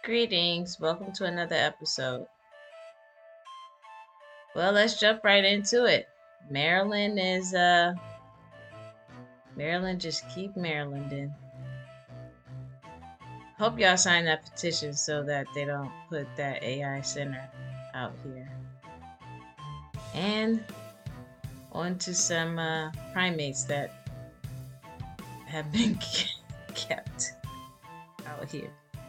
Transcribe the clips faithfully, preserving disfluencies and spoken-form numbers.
Greetings, welcome to another episode. Well, let's jump right into it. Maryland is uh Maryland just keep Marylanding. Hope y'all sign that petition so that they don't put that A I center out here. And on to some uh, primates that have been kept out here.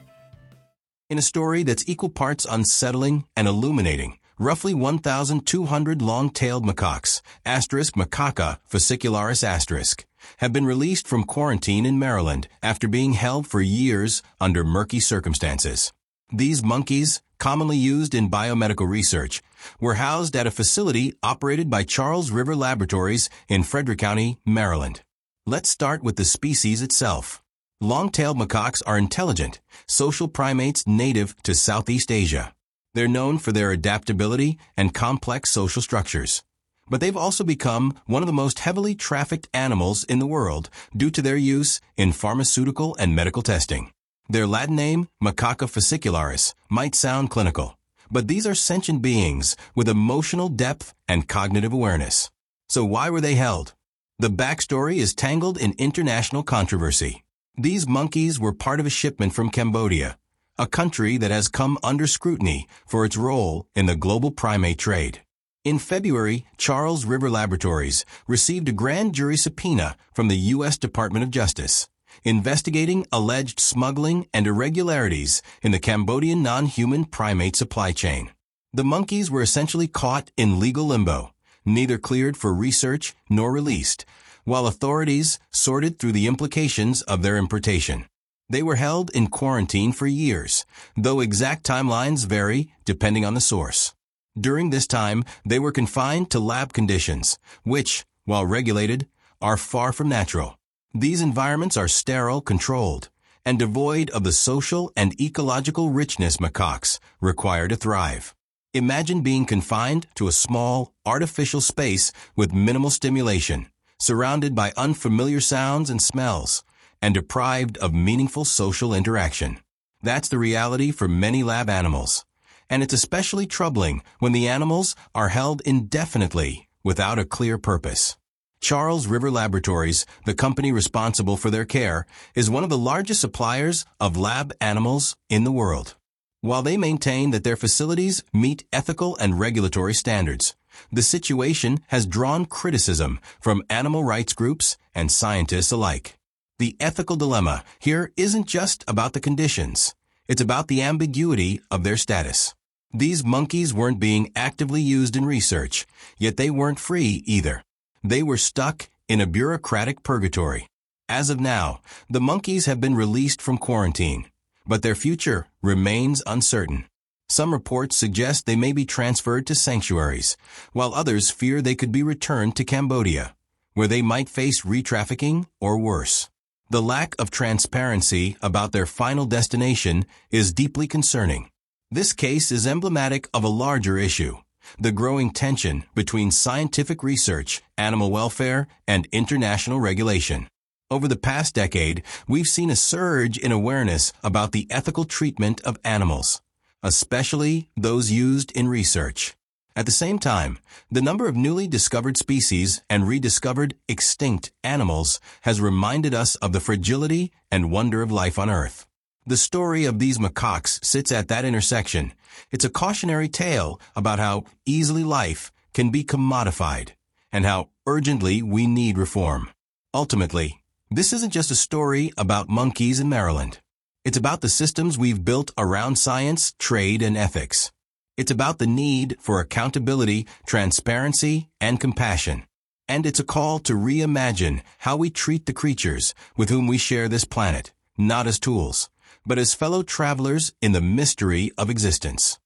In a story that's equal parts unsettling and illuminating, roughly one thousand two hundred long-tailed macaques, asterisk macaca fascicularis asterisk, have been released from quarantine in Maryland after being held for years under murky circumstances. These monkeys, commonly used in biomedical research, were housed at a facility operated by Charles River Laboratories in Frederick County, Maryland. Let's start with the species itself. Long-tailed macaques are intelligent, social primates native to Southeast Asia. They're known for their adaptability and complex social structures. But they've also become one of the most heavily trafficked animals in the world due to their use in pharmaceutical and medical testing. Their Latin name, Macaca fascicularis, might sound clinical, but these are sentient beings with emotional depth and cognitive awareness. So why were they held? The backstory is tangled in international controversy. These monkeys were part of a shipment from Cambodia, a country that has come under scrutiny for its role in the global primate trade. In February, Charles River Laboratories received a grand jury subpoena from the U S Department of Justice, investigating alleged smuggling and irregularities in the Cambodian non-human primate supply chain. The monkeys were essentially caught in legal limbo, neither cleared for research nor released, while authorities sorted through the implications of their importation. They were held in quarantine for years, though exact timelines vary depending on the source. During this time, they were confined to lab conditions, which, while regulated, are far from natural. These environments are sterile, controlled, and devoid of the social and ecological richness macaques require to thrive. Imagine being confined to a small, artificial space with minimal stimulation, surrounded by unfamiliar sounds and smells, and deprived of meaningful social interaction. That's the reality for many lab animals, and it's especially troubling when the animals are held indefinitely without a clear purpose. Charles River Laboratories, the company responsible for their care, is one of the largest suppliers of lab animals in the world. While they maintain that their facilities meet ethical and regulatory standards, the situation has drawn criticism from animal rights groups and scientists alike. The ethical dilemma here isn't just about the conditions. It's about the ambiguity of their status. These monkeys weren't being actively used in research, yet they weren't free either. They were stuck in a bureaucratic purgatory. As of now, the monkeys have been released from quarantine, but their future remains uncertain. Some reports suggest they may be transferred to sanctuaries, while others fear they could be returned to Cambodia, where they might face re-trafficking or worse. The lack of transparency about their final destination is deeply concerning. This case is emblematic of a larger issue, the growing tension between scientific research, animal welfare, and international regulation. Over the past decade, we've seen a surge in awareness about the ethical treatment of animals, especially those used in research. At the same time, the number of newly discovered species and rediscovered extinct animals has reminded us of the fragility and wonder of life on Earth. The story of these macaques sits at that intersection. It's a cautionary tale about how easily life can be commodified and how urgently we need reform. Ultimately, this isn't just a story about monkeys in Maryland. It's about the systems we've built around science, trade, and ethics. It's about the need for accountability, transparency, and compassion. And it's a call to reimagine how we treat the creatures with whom we share this planet, not as tools, but as fellow travelers in the mystery of existence.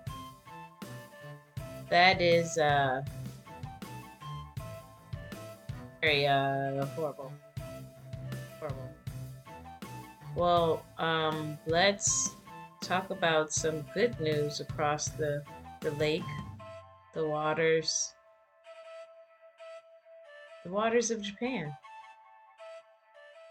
That is uh very uh horrible. Horrible. Well, um, let's talk about some good news across the, the lake, the waters, the waters of Japan.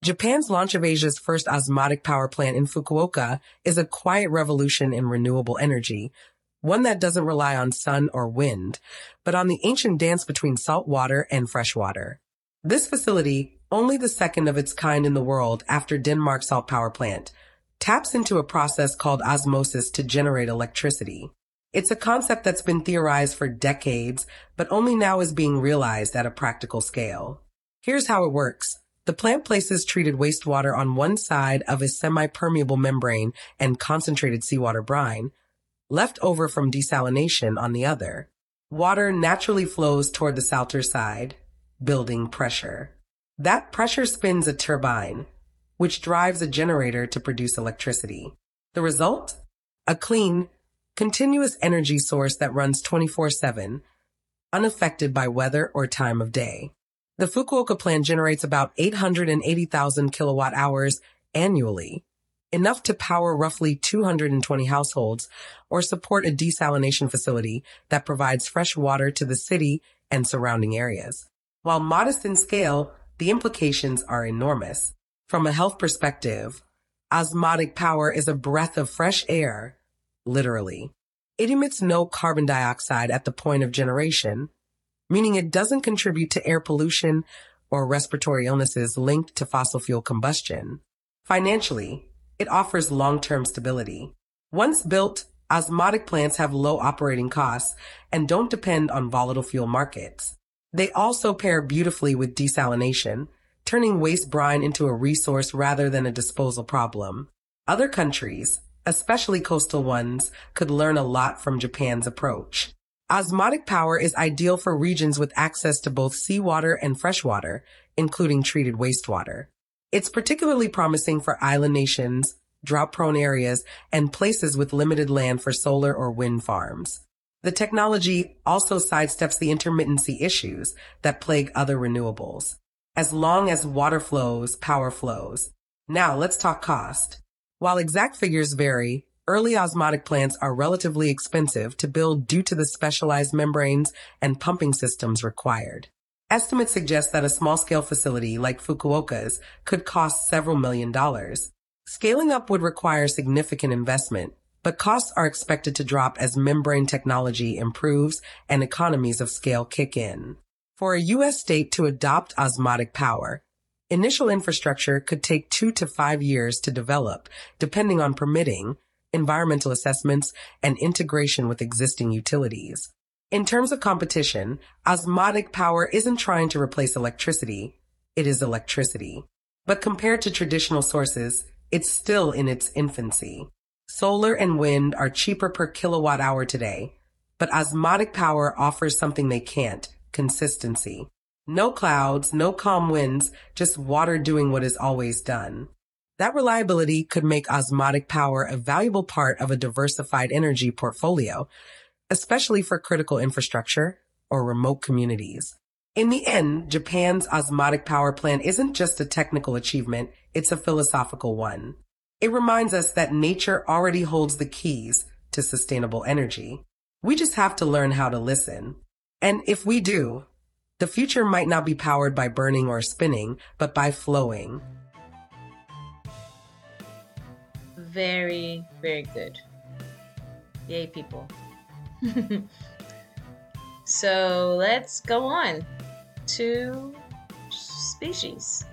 Japan's launch of Asia's first osmotic power plant in Fukuoka is a quiet revolution in renewable energy, one that doesn't rely on sun or wind, but on the ancient dance between salt water and fresh water. This facility, only the second of its kind in the world after Denmark's salt power plant, taps into a process called osmosis to generate electricity. It's a concept that's been theorized for decades, but only now is being realized at a practical scale. Here's how it works. The plant places treated wastewater on one side of a semi-permeable membrane and concentrated seawater brine, left over from desalination on the other. Water naturally flows toward the salter side, building pressure. That pressure spins a turbine, which drives a generator to produce electricity. The result? A clean, continuous energy source that runs twenty-four seven, unaffected by weather or time of day. The Fukuoka plant generates about eight hundred eighty thousand kilowatt hours annually, enough to power roughly two hundred twenty households or support a desalination facility that provides fresh water to the city and surrounding areas. While modest in scale, the implications are enormous. From a health perspective, osmotic power is a breath of fresh air, literally. It emits no carbon dioxide at the point of generation, meaning it doesn't contribute to air pollution or respiratory illnesses linked to fossil fuel combustion. Financially, it offers long-term stability. Once built, osmotic plants have low operating costs and don't depend on volatile fuel markets. They also pair beautifully with desalination, turning waste brine into a resource rather than a disposal problem. Other countries, especially coastal ones, could learn a lot from Japan's approach. Osmotic power is ideal for regions with access to both seawater and freshwater, including treated wastewater. It's particularly promising for island nations, drought-prone areas, and places with limited land for solar or wind farms. The technology also sidesteps the intermittency issues that plague other renewables. As long as water flows, power flows. Now let's talk cost. While exact figures vary, early osmotic plants are relatively expensive to build due to the specialized membranes and pumping systems required. Estimates suggest that a small-scale facility like Fukuoka's could cost several million dollars. Scaling up would require significant investment, but costs are expected to drop as membrane technology improves and economies of scale kick in. For a U S state to adopt osmotic power, initial infrastructure could take two to five years to develop, depending on permitting, environmental assessments, and integration with existing utilities. In terms of competition, osmotic power isn't trying to replace electricity, it is electricity. But compared to traditional sources, it's still in its infancy. Solar and wind are cheaper per kilowatt hour today, but osmotic power offers something they can't: consistency. No clouds, no calm winds, just water doing what is always done. That reliability could make osmotic power a valuable part of a diversified energy portfolio, especially for critical infrastructure or remote communities. In the end, Japan's osmotic power plant isn't just a technical achievement, it's a philosophical one. It reminds us that nature already holds the keys to sustainable energy. We just have to learn how to listen. And if we do, the future might not be powered by burning or spinning, but by flowing. Very, very good. Yay, people. So let's go on to species.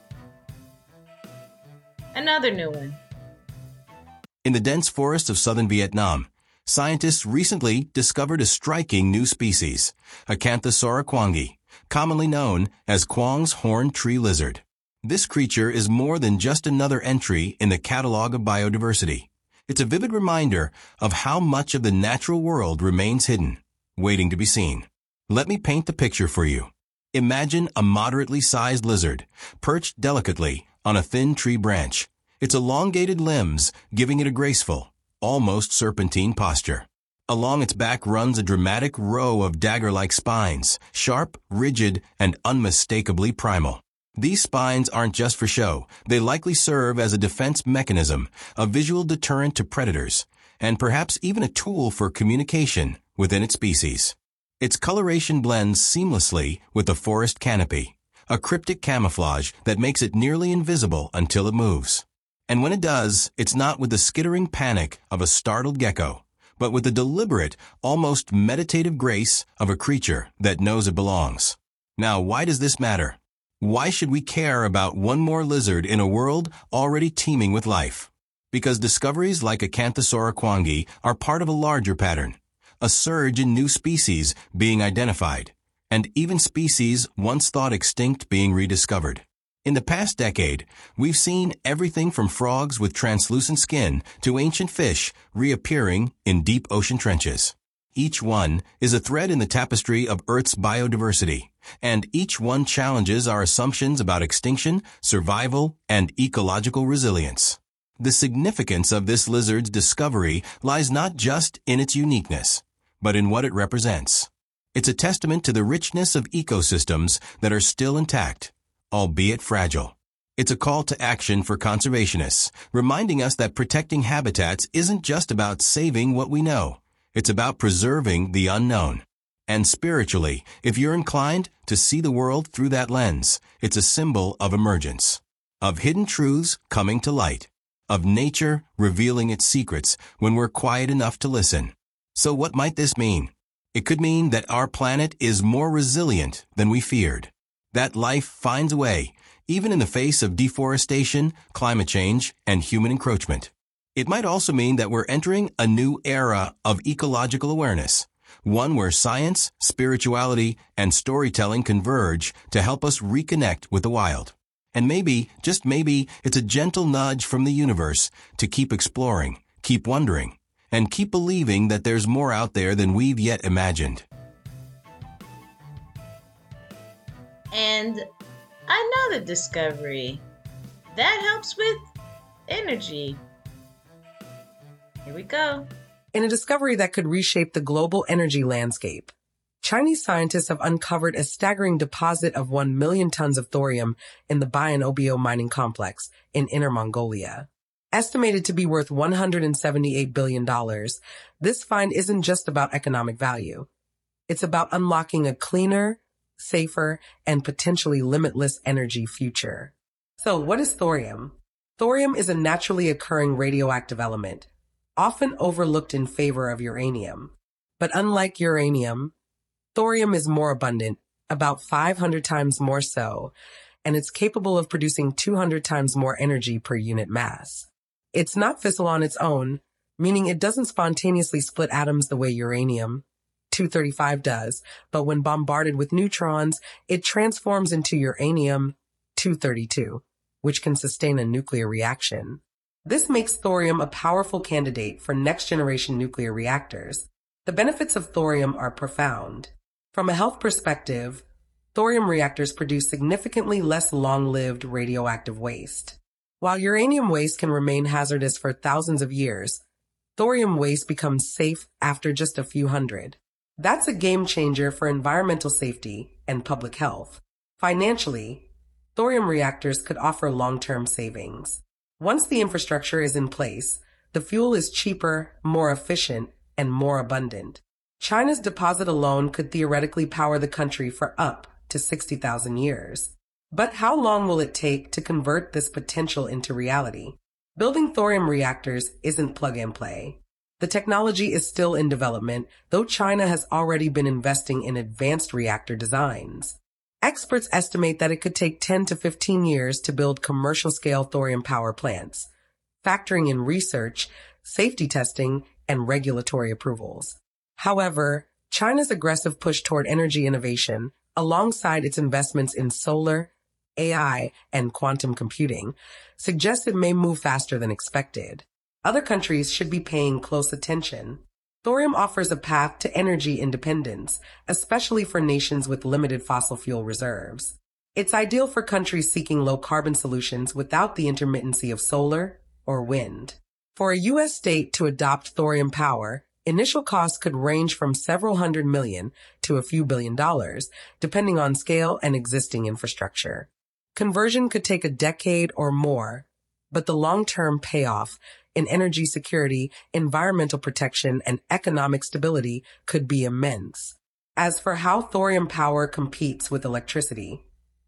Another new one. In the dense forest of southern Vietnam, scientists recently discovered a striking new species, Acanthosaura quangi, commonly known as Kwang's horned tree lizard. This creature is more than just another entry in the catalog of biodiversity. It's a vivid reminder of how much of the natural world remains hidden, waiting to be seen. Let me paint the picture for you. Imagine a moderately sized lizard, perched delicately on a thin tree branch, its elongated limbs giving it a graceful, almost serpentine posture. Along its back runs a dramatic row of dagger-like spines, sharp, rigid, and unmistakably primal. These spines aren't just for show. They likely serve as a defense mechanism, a visual deterrent to predators, and perhaps even a tool for communication within its species. Its coloration blends seamlessly with the forest canopy, a cryptic camouflage that makes it nearly invisible until it moves. And when it does, it's not with the skittering panic of a startled gecko, but with the deliberate, almost meditative grace of a creature that knows it belongs. Now, why does this matter? Why should we care about one more lizard in a world already teeming with life? Because discoveries like Acanthosaura kwangi are part of a larger pattern, a surge in new species being identified, and even species once thought extinct being rediscovered. In the past decade, we've seen everything from frogs with translucent skin to ancient fish reappearing in deep ocean trenches. Each one is a thread in the tapestry of Earth's biodiversity, and each one challenges our assumptions about extinction, survival, and ecological resilience. The significance of this lizard's discovery lies not just in its uniqueness, but in what it represents. It's a testament to the richness of ecosystems that are still intact, albeit fragile. It's a call to action for conservationists, reminding us that protecting habitats isn't just about saving what we know. It's about preserving the unknown. And spiritually, if you're inclined to see the world through that lens, it's a symbol of emergence, of hidden truths coming to light, of nature revealing its secrets when we're quiet enough to listen. So what might this mean? It could mean that our planet is more resilient than we feared, that life finds a way, even in the face of deforestation, climate change, and human encroachment. It might also mean that we're entering a new era of ecological awareness, one where science, spirituality, and storytelling converge to help us reconnect with the wild. And maybe, just maybe, it's a gentle nudge from the universe to keep exploring, keep wondering, and keep believing that there's more out there than we've yet imagined. And another discovery that helps with energy. Here we go. In a discovery that could reshape the global energy landscape, Chinese scientists have uncovered a staggering deposit of one million tons of thorium in the Bayan Obo mining complex in Inner Mongolia. Estimated to be worth one hundred seventy-eight billion dollars, this find isn't just about economic value. It's about unlocking a cleaner, safer, and potentially limitless energy future. So, what is thorium? Thorium is a naturally occurring radioactive element, often overlooked in favor of uranium. But unlike uranium, thorium is more abundant, about five hundred times more so, and it's capable of producing two hundred times more energy per unit mass. It's not fissile on its own, meaning it doesn't spontaneously split atoms the way uranium two thirty-five does, but when bombarded with neutrons, it transforms into uranium two thirty-two, which can sustain a nuclear reaction. This makes thorium a powerful candidate for next-generation nuclear reactors. The benefits of thorium are profound. From a health perspective, thorium reactors produce significantly less long-lived radioactive waste. While uranium waste can remain hazardous for thousands of years, thorium waste becomes safe after just a few hundred. That's a game changer for environmental safety and public health. Financially, thorium reactors could offer long-term savings. Once the infrastructure is in place, the fuel is cheaper, more efficient, and more abundant. China's deposit alone could theoretically power the country for up to sixty thousand years. But how long will it take to convert this potential into reality? Building thorium reactors isn't plug and play. The technology is still in development, though China has already been investing in advanced reactor designs. Experts estimate that it could take ten to fifteen years to build commercial-scale thorium power plants, factoring in research, safety testing, and regulatory approvals. However, China's aggressive push toward energy innovation, alongside its investments in solar, A I, and quantum computing, suggests it may move faster than expected. Other countries should be paying close attention. Thorium offers a path to energy independence, especially for nations with limited fossil fuel reserves. It's ideal for countries seeking low-carbon solutions without the intermittency of solar or wind. For a U S state to adopt thorium power, initial costs could range from several hundred million to a few billion dollars, depending on scale and existing infrastructure. Conversion could take a decade or more, but the long-term payoff in energy security, environmental protection, and economic stability could be immense. As for how thorium power competes with electricity,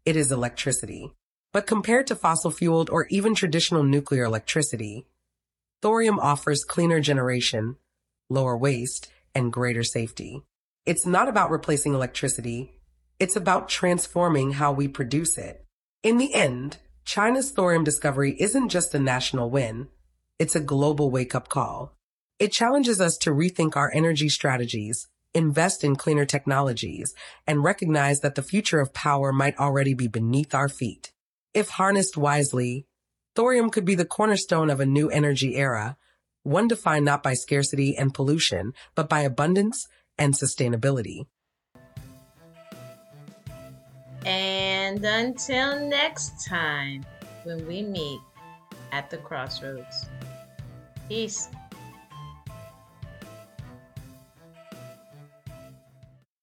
it is electricity. But compared to fossil-fueled or even traditional nuclear electricity, thorium offers cleaner generation, lower waste, and greater safety. It's not about replacing electricity, it's about transforming how we produce it. In the end, China's thorium discovery isn't just a national win, it's a global wake-up call. It challenges us to rethink our energy strategies, invest in cleaner technologies, and recognize that the future of power might already be beneath our feet. If harnessed wisely, thorium could be the cornerstone of a new energy era, one defined not by scarcity and pollution, but by abundance and sustainability. And until next time, when we meet at the crossroads. Peace.